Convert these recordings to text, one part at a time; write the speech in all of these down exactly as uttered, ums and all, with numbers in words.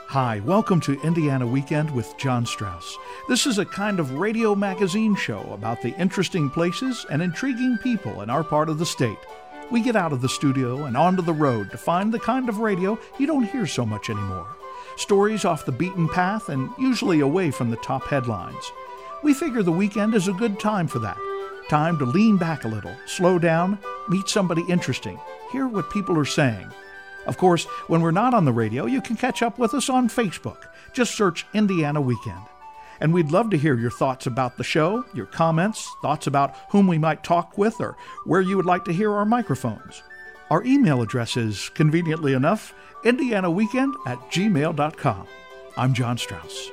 Hi, welcome to Indiana Weekend with John Strauss. This is a kind of radio magazine show about the interesting places and intriguing people in our part of the state. We get out of the studio and onto the road to find the kind of radio you don't hear so much anymore. Stories off the beaten path and usually away from the top headlines. We figure the weekend is a good time for that. Time to lean back a little, slow down, meet somebody interesting, hear what people are saying. Of course, when we're not on the radio, you can catch up with us on Facebook. Just search Indiana Weekend. And we'd love to hear your thoughts about the show, your comments, thoughts about whom we might talk with, or where you would like to hear our microphones. Our email address is, conveniently enough, indiana weekend at gmail dot com. I'm John Strauss.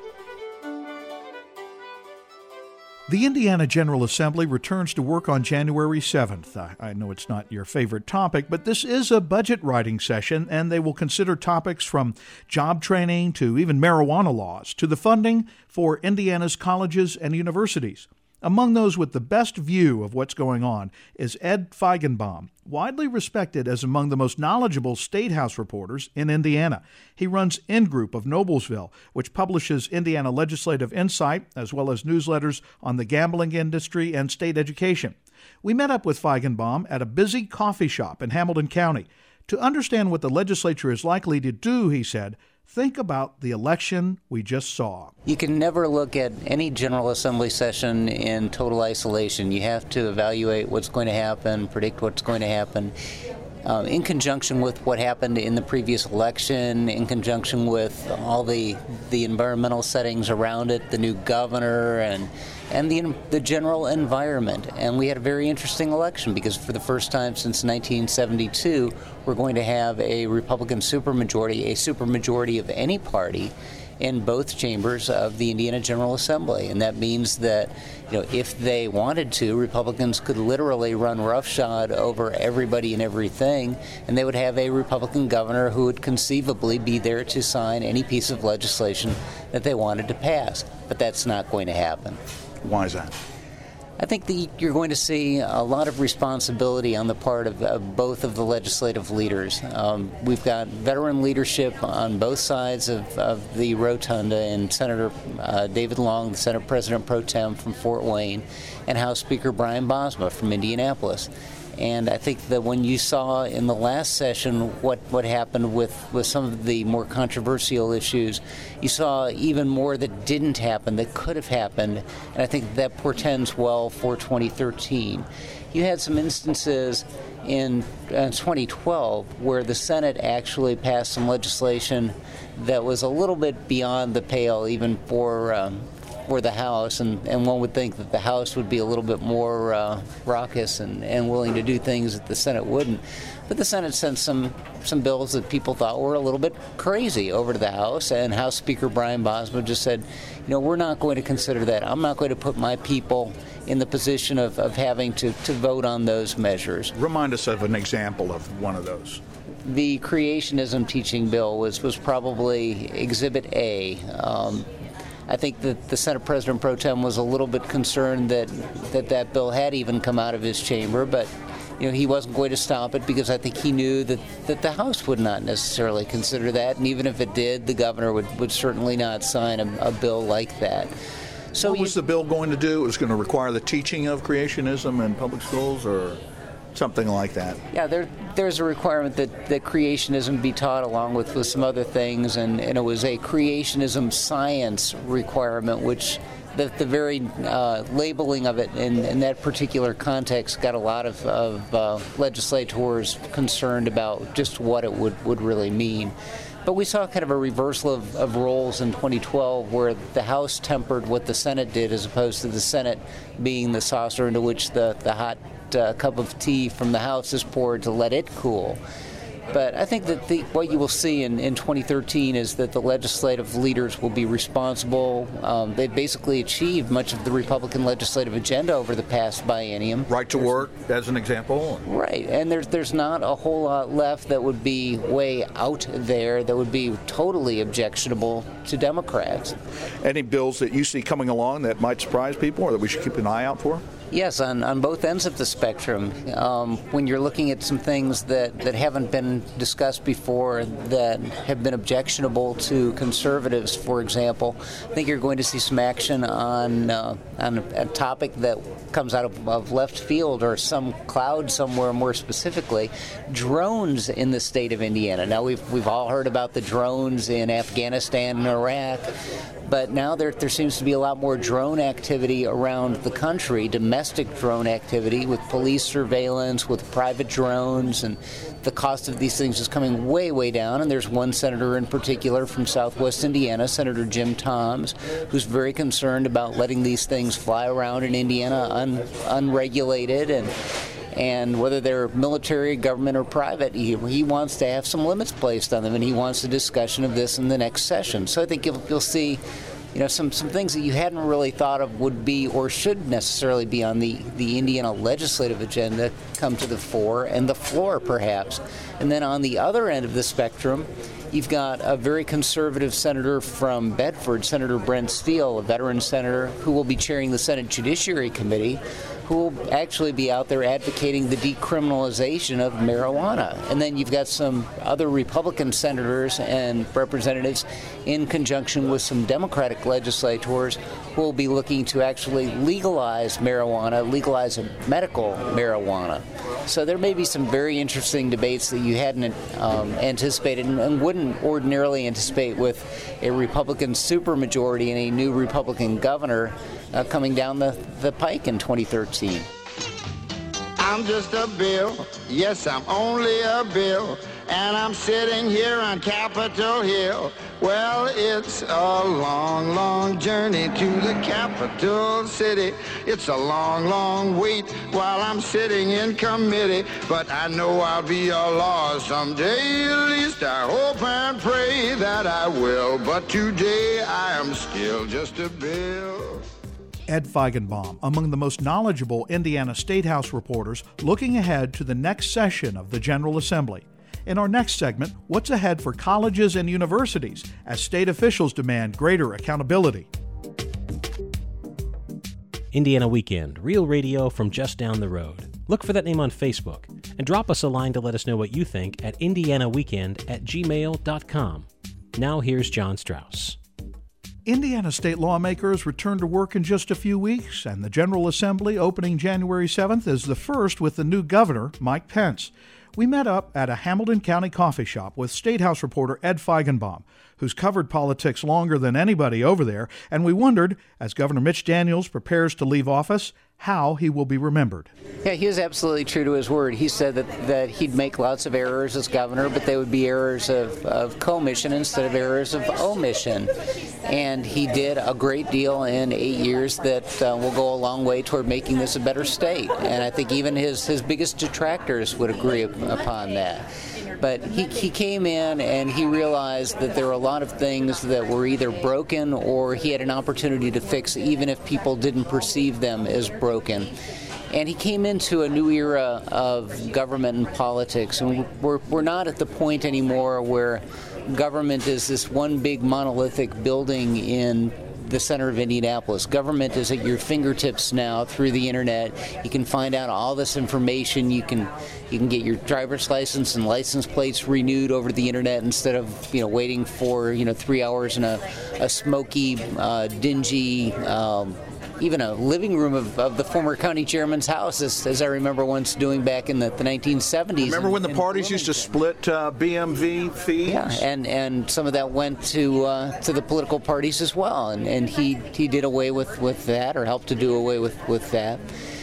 The Indiana General Assembly returns to work on January seventh. I, I know it's not your favorite topic, but this is a budget writing session, and they will consider topics from job training to even marijuana laws to the funding for Indiana's colleges and universities. Among those with the best view of what's going on is Ed Feigenbaum, widely respected as among the most knowledgeable State House reporters in Indiana. He runs In-Group of Noblesville, which publishes Indiana legislative insight, as well as newsletters on the gambling industry and state education. We met up with Feigenbaum at a busy coffee shop in Hamilton County. To understand what the legislature is likely to do, he said, think about the election we just saw. You can never look at any General Assembly session in total isolation. You have to evaluate what's going to happen, predict what's going to happen, um, in conjunction with what happened in the previous election, in conjunction with all the the environmental settings around it, the new governor, and and the the general environment. And we had a very interesting election because for the first time since nineteen seventy-two, we're going to have a Republican supermajority, a supermajority of any party in both chambers of the Indiana General Assembly. And that means that, you know, if they wanted to, Republicans could literally run roughshod over everybody and everything, and they would have a Republican governor who would conceivably be there to sign any piece of legislation that they wanted to pass. But that's not going to happen. Why is that? I think that you're going to see a lot of responsibility on the part of, of both of the legislative leaders. Um, we've got veteran leadership on both sides of, of the rotunda, and Senator uh, David Long, the Senate President Pro Tem from Fort Wayne, and House Speaker Brian Bosma from Indianapolis. And I think that when you saw in the last session what, what happened with, with some of the more controversial issues, you saw even more that didn't happen, that could have happened, and I think that portends well for twenty thirteen. You had some instances in uh, twenty twelve where the Senate actually passed some legislation that was a little bit beyond the pale even for um, for the House, and, and one would think that the House would be a little bit more uh, raucous and, and willing to do things that the Senate wouldn't. But the Senate sent some, some bills that people thought were a little bit crazy over to the House, and House Speaker Brian Bosma just said, you know, we're not going to consider that. I'm not going to put my people in the position of, of having to, to vote on those measures. Remind us of an example of one of those. The creationism teaching bill was, was probably Exhibit A. Um, I think that the Senate President Pro Tem was a little bit concerned that, that that bill had even come out of his chamber, but you know, he wasn't going to stop it because I think he knew that, that the House would not necessarily consider that, and even if it did, the governor would, would certainly not sign a, a bill like that. So what was you, the bill going to do? It was going to require the teaching of creationism in public schools, or something like that? Yeah, there, there's a requirement that, that creationism be taught along with, with some other things, and, and it was a creationism science requirement, which the, the very uh, labeling of it in, in that particular context got a lot of, of uh, legislators concerned about just what it would, would really mean. But we saw kind of a reversal of, of roles in twenty twelve where the House tempered what the Senate did as opposed to the Senate being the saucer into which the, the hot uh, cup of tea from the House is poured to let it cool. But I think that the, what you will see in, in twenty thirteen is that the legislative leaders will be responsible. Um, they've basically achieved much of the Republican legislative agenda over the past biennium. Right to work, as an example. Right, and there's there's not a whole lot left that would be way out there that would be totally objectionable to Democrats. Any bills that you see coming along that might surprise people or that we should keep an eye out for? Yes, on, on both ends of the spectrum. Um, when you're looking at some things that, that haven't been discussed before that have been objectionable to conservatives, for example, I think you're going to see some action on uh, on a, a topic that comes out of, of left field or some cloud somewhere more specifically, drones in the state of Indiana. Now, we've, we've all heard about the drones in Afghanistan and Iraq, but now there, there seems to be a lot more drone activity around the country, domestic drone activity with police surveillance, with private drones, and the cost of these things is coming way, way down. And there's one senator in particular from Southwest Indiana, Senator Jim Toms, who's very concerned about letting these things fly around in Indiana un, unregulated, and And whether they're military, government, or private, he, he wants to have some limits placed on them, and he wants a discussion of this in the next session. So I think you'll, you'll see, you know, some, some things that you hadn't really thought of would be or should necessarily be on the, the Indiana legislative agenda come to the fore and the floor, perhaps. And then on the other end of the spectrum, you've got a very conservative senator from Bedford, Senator Brent Steele, a veteran senator who will be chairing the Senate Judiciary Committee, who will actually be out there advocating the decriminalization of marijuana. And then you've got some other Republican senators and representatives in conjunction with some Democratic legislators who will be looking to actually legalize marijuana, legalize medical marijuana. So there may be some very interesting debates that you hadn't um, anticipated and, and wouldn't ordinarily anticipate with a Republican supermajority and a new Republican governor uh, coming down the, the pike in twenty thirteen. I'm just a bill, yes, I'm only a bill, and I'm sitting here on Capitol Hill. Well, it's a long, long journey to the capital city. It's a long, long wait while I'm sitting in committee, but I know I'll be a law someday. At least I hope and pray that I will, but today I am still just a bill. Ed Feigenbaum, among the most knowledgeable Indiana State House reporters, looking ahead to the next session of the General Assembly. In our next segment, what's ahead for colleges and universities as state officials demand greater accountability? Indiana Weekend, real radio from just down the road. Look for that name on Facebook and drop us a line to let us know what you think at indianaweekend at gmail dot com. Now here's John Strauss. Indiana state lawmakers return to work in just a few weeks, and the General Assembly opening January seventh is the first with the new governor, Mike Pence. We met up at a Hamilton County coffee shop with State House reporter Ed Feigenbaum, who's covered politics longer than anybody over there, and we wondered, as Governor Mitch Daniels prepares to leave office, how he will be remembered. Yeah, he was absolutely true to his word. He said that, that he'd make lots of errors as governor, but they would be errors of, of commission instead of errors of omission. And he did a great deal in eight years that uh, will go a long way toward making this a better state. And I think even his, his biggest detractors would agree upon that. But he, he came in and he realized that there were a lot of things that were either broken or he had an opportunity to fix even if people didn't perceive them as broken. And he came into a new era of government and politics, and we're, we're not at the point anymore where government is this one big monolithic building in the center of Indianapolis. Government is at your fingertips now through the internet. You can find out all this information. You can you can get your driver's license and license plates renewed over the internet instead of you know waiting for you know three hours in a, a smoky, uh, dingy, um, even a living room of, of the former county chairman's house, as, as I remember once doing back in the, the nineteen seventies. Remember in, when the parties used to split uh, B M V fees? Yeah, and, and some of that went to uh, to the political parties as well, and, and he he did away with, with that, or helped to do away with, with that.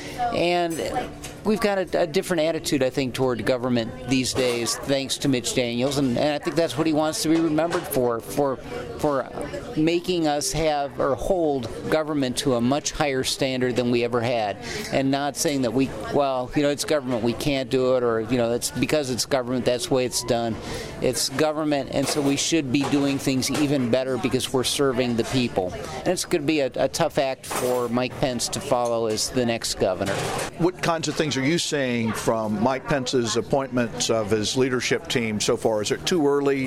And we've got a, a different attitude, I think, toward government these days, thanks to Mitch Daniels, and, and I think that's what he wants to be remembered for, for for making us have or hold government to a much higher standard than we ever had, and not saying that we, well, you know, it's government, we can't do it, or, you know, that's because it's government, that's the way it's done. It's government, and so we should be doing things even better because we're serving the people. And it's going to be a, a tough act for Mike Pence to follow as the next governor. What kinds of things are you saying from Mike Pence's appointments of his leadership team so far? Is it too early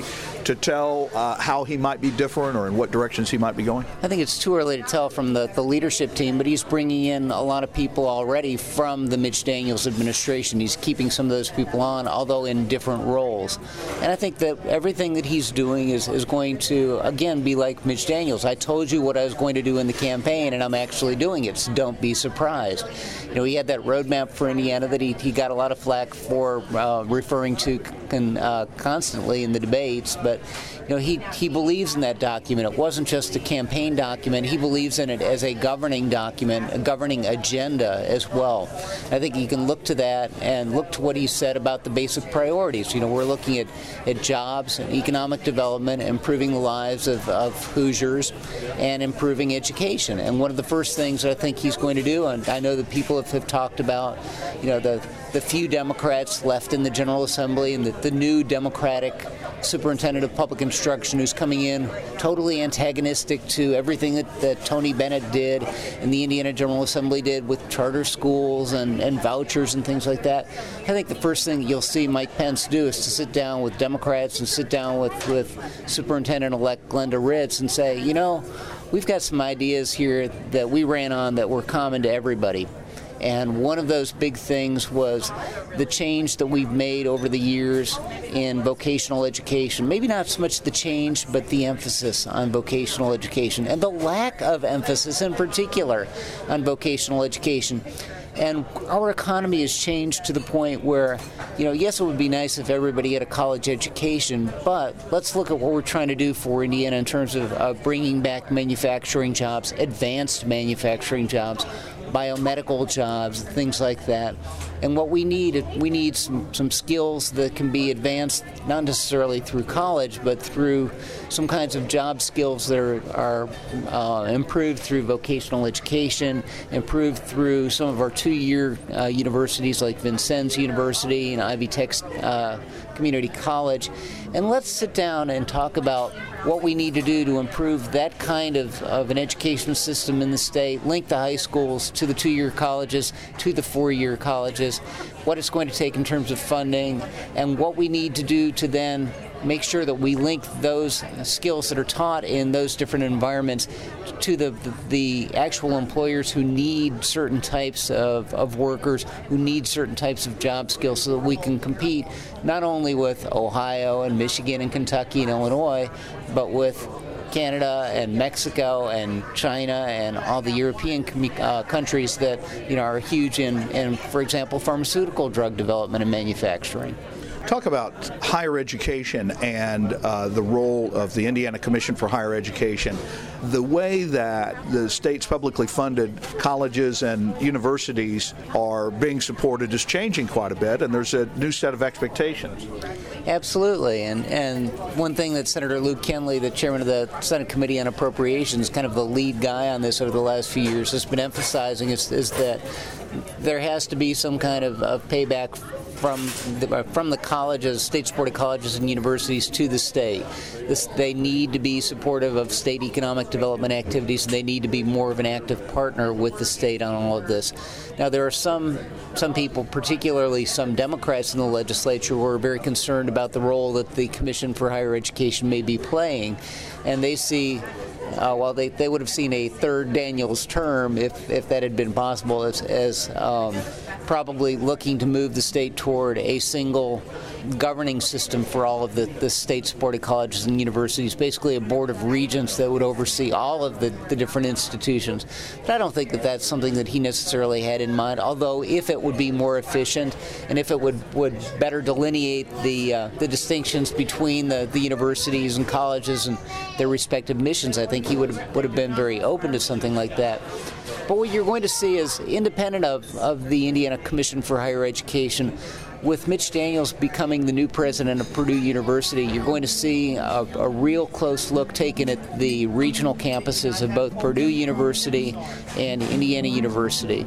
to tell uh, how he might be different or in what directions he might be going? I think it's too early to tell from the, the leadership team, but he's bringing in a lot of people already from the Mitch Daniels administration. He's keeping some of those people on, although in different roles. And I think that everything that he's doing is, is going to, again, be like Mitch Daniels. I told you what I was going to do in the campaign, and I'm actually doing it, so don't be surprised. You know, he had that roadmap for Indiana that he, he got a lot of flack for uh, referring to con, uh, constantly in the debates, but you know, he, he believes in that document. It wasn't just a campaign document. He believes in it as a governing document, a governing agenda as well. I think you can look to that and look to what he said about the basic priorities. You know, we're looking at, at jobs, economic development, improving the lives of, of Hoosiers, and improving education. And one of the first things that I think he's going to do, and I know that people have, have talked about, you know, the, the few Democrats left in the General Assembly and the, the new Democratic Superintendent of Public Instruction who's coming in totally antagonistic to everything that, that Tony Bennett did and the Indiana General Assembly did with charter schools and, and vouchers and things like that. I think the first thing you'll see Mike Pence do is to sit down with Democrats and sit down with, with Superintendent-elect Glenda Ritz and say, you know, we've got some ideas here that we ran on that were common to everybody. And one of those big things was the change that we've made over the years in vocational education. Maybe not so much the change, but the emphasis on vocational education and the lack of emphasis in particular on vocational education. And our economy has changed to the point where, you know, yes, it would be nice if everybody had a college education, but let's look at what we're trying to do for Indiana in terms of uh, bringing back manufacturing jobs, advanced manufacturing jobs, biomedical jobs, things like that. And what we need, we need some, some skills that can be advanced, not necessarily through college, but through some kinds of job skills that are, are uh, improved through vocational education, improved through some of our two-year uh, universities like Vincennes University and Ivy Tech uh, Community College. And let's sit down and talk about what we need to do to improve that kind of, of an education system in the state, link the high schools to the two-year colleges, to the four-year colleges, what it's going to take in terms of funding, and what we need to do to then make sure that we link those skills that are taught in those different environments to the, the, the actual employers who need certain types of, of workers, who need certain types of job skills so that we can compete not only with Ohio and Michigan and Kentucky and Illinois, but with Canada and Mexico and China and all the European com- uh, countries that, you know, are huge in, in, for example, pharmaceutical drug development and manufacturing. Talk about higher education and uh, the role of the Indiana Commission for Higher Education. The way that the state's publicly funded colleges and universities are being supported is changing quite a bit, and there's a new set of expectations. Absolutely, and and one thing that Senator Luke Kenley, the chairman of the Senate Committee on Appropriations, kind of the lead guy on this over the last few years, has been emphasizing is, is that there has to be some kind of, of payback from the, from the colleges, state-supported colleges and universities to the state. This, they need to be supportive of state economic development activities, and they need to be more of an active partner with the state on all of this. Now, there are some some people, particularly some Democrats in the legislature, who are very concerned about the role that the Commission for Higher Education may be playing, and they see Uh, well, they, they would have seen a third Daniels term if, if that had been possible, as, as um, probably looking to move the state toward a single governing system for all of the, the state-supported colleges and universities, basically a board of regents that would oversee all of the, the different institutions. But I don't think that that's something that he necessarily had in mind, although if it would be more efficient and if it would, would better delineate the uh, the distinctions between the, the universities and colleges and their respective missions, I think he would have, would have been very open to something like that. But what you're going to see is, independent of, of the Indiana Commission for Higher Education, with Mitch Daniels becoming the new president of Purdue University, you're going to see a, a real close look taken at the regional campuses of both Purdue University and Indiana University.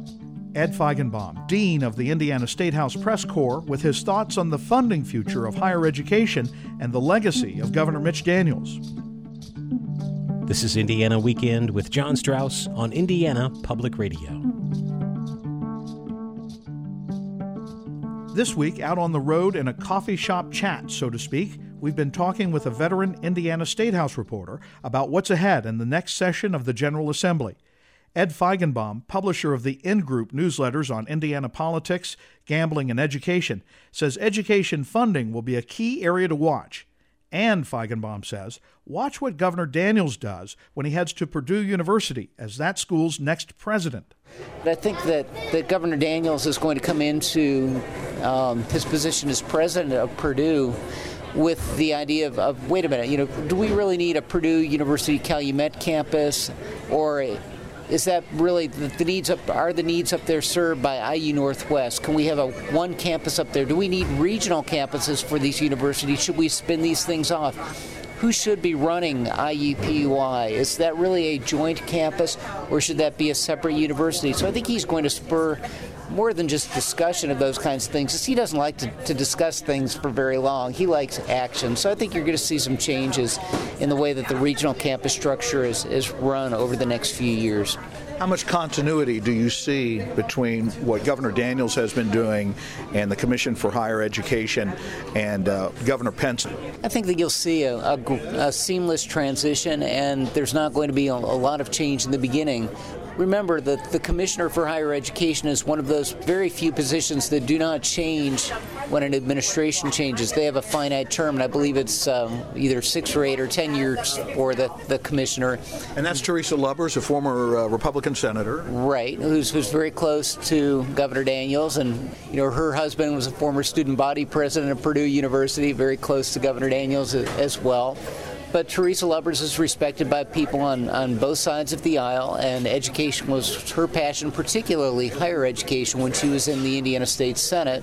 Ed Feigenbaum, Dean of the Indiana State House Press Corps, with his thoughts on the funding future of higher education and the legacy of Governor Mitch Daniels. This is Indiana Weekend with John Strauss on Indiana Public Radio. This week, out on the road in a coffee shop chat, so to speak, we've been talking with a veteran Indiana State House reporter about what's ahead in the next session of the General Assembly. Ed Feigenbaum, publisher of the In-Group newsletters on Indiana politics, gambling, and education, says education funding will be a key area to watch. And, Feigenbaum says, watch what Governor Daniels does when he heads to Purdue University as that school's next president. I think that, that Governor Daniels is going to come into um, his position as president of Purdue with the idea of, of, wait a minute, you know, do we really need a Purdue University Calumet campus, or a, is that really the, the needs up? Are the needs up there served by I U Northwest? Can we have a one campus up there? Do we need regional campuses for these universities? Should we spin these things off? Who should be running I U P U I? Is that really a joint campus, or should that be a separate university? So I think he's going to spur more than just discussion of those kinds of things, because he doesn't like to, to discuss things for very long. He likes action. So I think you're going to see some changes in the way that the regional campus structure is, is run over the next few years. How much continuity do you see between what Governor Daniels has been doing and the Commission for Higher Education and uh, Governor Pence? I think that you'll see a, a, a seamless transition, and there's not going to be a, a lot of change in the beginning. Remember that the Commissioner for Higher Education is one of those very few positions that do not change when an administration changes. They have a finite term, and I believe it's um, either six or eight or ten years for the, the commissioner. And that's Teresa Lubbers, a former uh, Republican senator. Right, who's, who's very close to Governor Daniels, and you know her husband was a former student body president of Purdue University, very close to Governor Daniels as well. But Teresa Lubbers is respected by people on, on both sides of the aisle, and education was her passion, particularly higher education, when she was in the Indiana State Senate.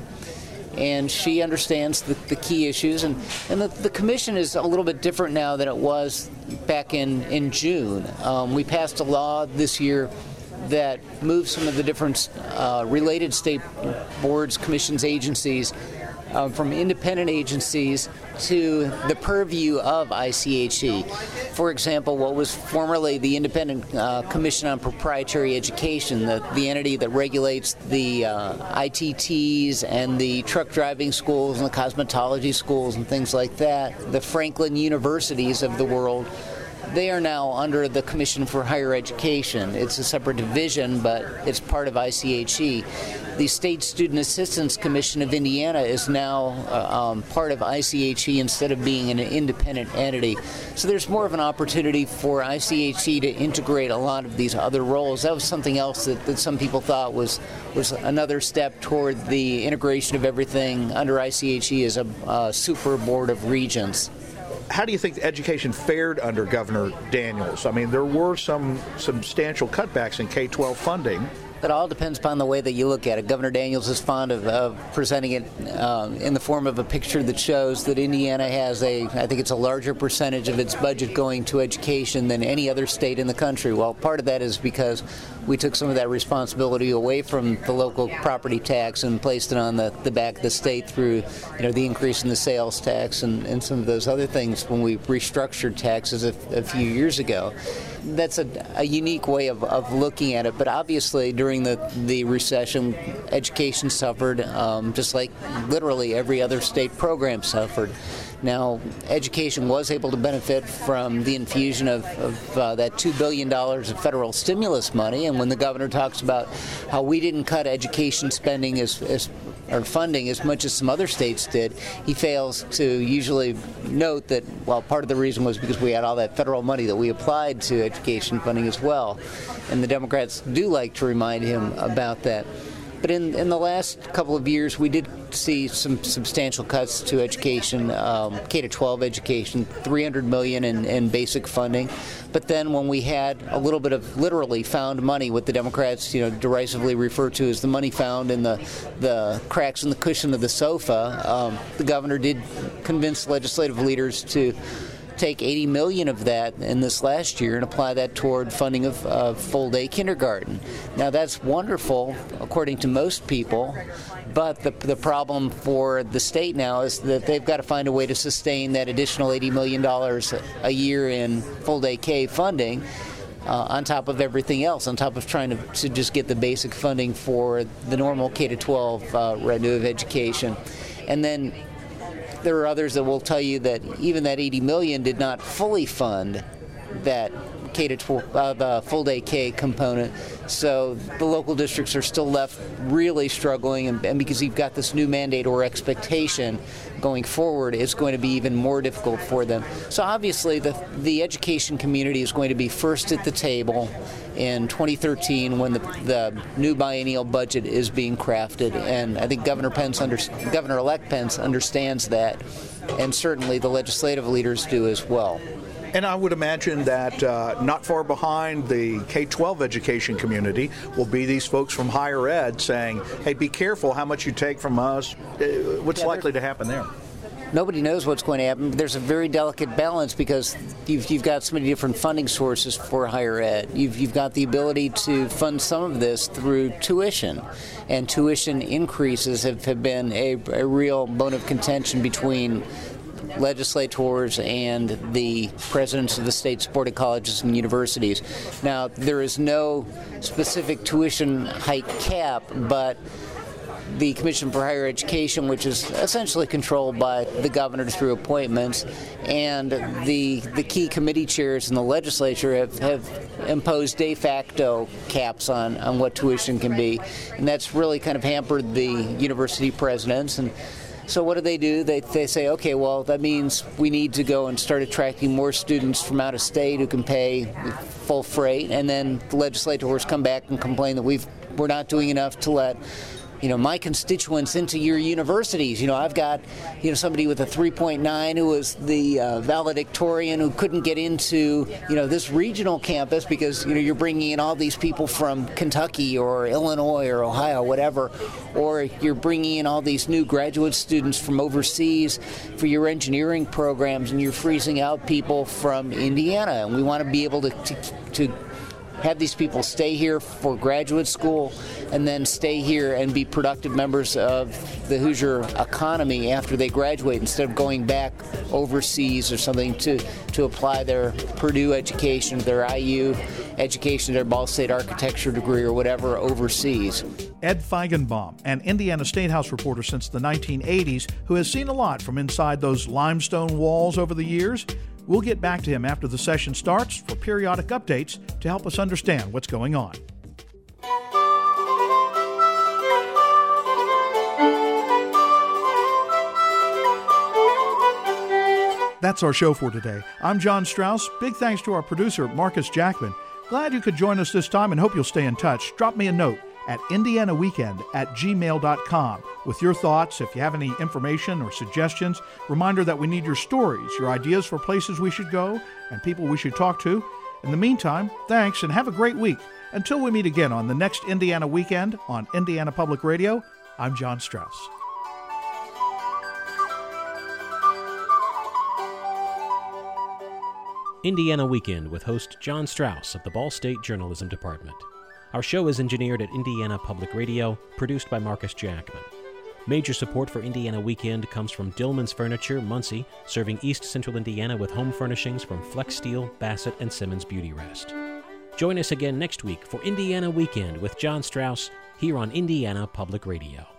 And she understands the, the key issues. And, and the, the commission is a little bit different now than it was back in, in June. Um, we passed a law this year that moves some of the different uh, related state boards, commissions, agencies Uh, from independent agencies to the purview of I C H E. For example, what was formerly the Independent uh, Commission on Proprietary Education, the, the entity that regulates the uh, I T Ts and the truck driving schools and the cosmetology schools and things like that, the Franklin universities of the world, they are now under the Commission for Higher Education. It's a separate division, but it's part of I C H E. The State Student Assistance Commission of Indiana is now uh, um, part of I C H E instead of being an independent entity. So there's more of an opportunity for I C H E to integrate a lot of these other roles. That was something else that, that some people thought was, was another step toward the integration of everything under I C H E as a uh, super board of regents. How do you think education fared under Governor Daniels? I mean, there were some substantial cutbacks in K twelve funding. It all depends upon the way that you look at it. Governor Daniels is fond of, of presenting it um, in the form of a picture that shows that Indiana has a, I think it's a larger percentage of its budget going to education than any other state in the country. Well, part of that is because we took some of that responsibility away from the local property tax and placed it on the, the back of the state through, you know, the increase in the sales tax and, and some of those other things when we restructured taxes a, a few years ago. That's a, a unique way of, of looking at it, but obviously during the, the recession, education suffered, um, just like literally every other state program suffered. Now, education was able to benefit from the infusion of, of uh, that two billion dollars of federal stimulus money, and when the governor talks about how we didn't cut education spending as, as or funding as much as some other states did, he fails to usually note that, well, part of the reason was because we had all that federal money that we applied to education funding as well. And the Democrats do like to remind him about that. But in, in the last couple of years, we did see some substantial cuts to education, um, K to twelve education, three hundred million dollars in, in basic funding. But then when we had a little bit of literally found money, what the Democrats, you know, derisively refer to as the money found in the, the cracks in the cushion of the sofa, um, the governor did convince legislative leaders to take eighty million dollars of that in this last year and apply that toward funding of uh, full-day kindergarten. Now, that's wonderful, according to most people, but the, the problem for the state now is that they've got to find a way to sustain that additional eighty million dollars a year in full-day K funding uh, on top of everything else, on top of trying to, to just get the basic funding for the normal K to twelve uh, revenue of education. And then there are others that will tell you that even that eighty million dollars did not fully fund that K to twelve, uh, the full day K component. So the local districts are still left really struggling, and, and because you've got this new mandate or expectation going forward, it's going to be even more difficult for them. So obviously the the education community is going to be first at the table in twenty thirteen when the, the new biennial budget is being crafted, and I think Governor Pence under, Governor-elect Pence understands that, and certainly the legislative leaders do as well. And I would imagine that uh, not far behind the K twelve education community will be these folks from higher ed saying, hey, be careful how much you take from us. Uh, what's yeah, likely to happen there? Nobody knows what's going to happen. There's a very delicate balance because you've, you've got so many different funding sources for higher ed. You've, you've got the ability to fund some of this through tuition, and tuition increases have, have been a, a real bone of contention between legislators and the presidents of the state-supported colleges and universities. Now, there is no specific tuition hike cap, but the Commission for Higher Education, which is essentially controlled by the governor through appointments, and the the key committee chairs in the legislature have, have imposed de facto caps on, on what tuition can be. And that's really kind of hampered the university presidents. And so what do they do? They they say, okay, well, that means we need to go and start attracting more students from out of state who can pay full freight, and then the legislators come back and complain that we've we're not doing enough to let, you know, my constituents into your universities. You know, I've got, you know, somebody with a three point nine who was the uh, valedictorian who couldn't get into, you know, this regional campus because, you know, you're bringing in all these people from Kentucky or Illinois or Ohio, whatever, or you're bringing in all these new graduate students from overseas for your engineering programs, and you're freezing out people from Indiana. And we want to be able to to, to have these people stay here for graduate school and then stay here and be productive members of the Hoosier economy after they graduate, instead of going back overseas or something to, to apply their Purdue education, their I U education, their Ball State architecture degree or whatever overseas. Ed Feigenbaum, an Indiana State House reporter since the nineteen eighties, who has seen a lot from inside those limestone walls over the years. We'll get back to him after the session starts for periodic updates to help us understand what's going on. That's our show for today. I'm John Strauss. Big thanks to our producer, Marcus Jackman. Glad you could join us this time and hope you'll stay in touch. Drop me a note at indiana weekend at gmail dot com with your thoughts. If you have any information or suggestions, reminder that we need your stories, your ideas for places we should go and people we should talk to. In the meantime, thanks and have a great week. Until we meet again on the next Indiana Weekend on Indiana Public Radio, I'm John Strauss. Indiana Weekend with host John Strauss of the Ball State Journalism Department. Our show is engineered at Indiana Public Radio, produced by Marcus Jackman. Major support for Indiana Weekend comes from Dillman's Furniture, Muncie, serving East Central Indiana with home furnishings from Flex Steel, Bassett, and Simmons Beauty Rest. Join us again next week for Indiana Weekend with John Strauss here on Indiana Public Radio.